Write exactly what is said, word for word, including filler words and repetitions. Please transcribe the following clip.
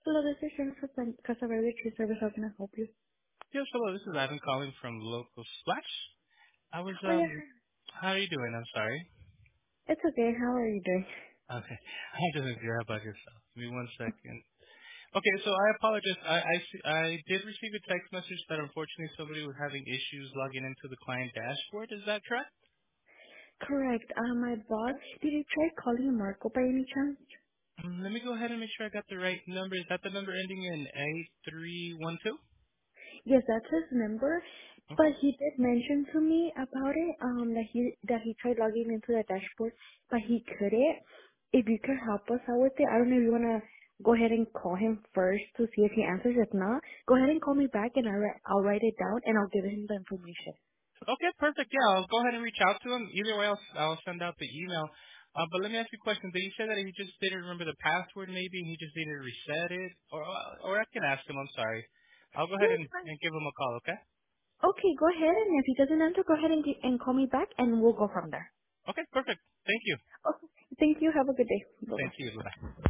Hello, this is Jennifer from Customer Tree Service. How can I help you? Yes, hello. This is Ivan calling from Local Splash. I was, Oh, yeah. um, how are you doing? I'm sorry. It's okay. How are you doing? Okay. I'm doing good. How about yourself? Give me one second. Okay, so I apologize. I, I, see- I did receive a text message that unfortunately somebody was having issues logging into the client dashboard. Is that correct? Correct. Uh, my boss, did you try calling Marco by any chance? Mm, Let me go ahead and make sure I got the right number. Is that the number ending in eight three one two? Yes, that's his number. Okay. But he did mention to me about it, um, that he that he tried logging into the dashboard, but he couldn't. If you could help us out with it, I don't know if you wanna go ahead and call him first to see if he answers. If not, go ahead and call me back, and I'll write- I'll write it down and I'll give him the information. Okay, perfect. Yeah, I'll go ahead and reach out to him. Either way, I'll, I'll send out the email. Uh, but let me ask you a question. Did you say that he just didn't remember the password maybe and he just needed to reset it? Or, or I can ask him, I'm sorry. I'll go ahead Yeah, and, it's fine. and give him a call, okay? Okay, go ahead, and if he doesn't answer, go ahead and, gi- and call me back, and we'll go from there. Okay, perfect. Thank you. Okay. Thank you. Have a good day. Bye-bye. Thank you. Bye-bye.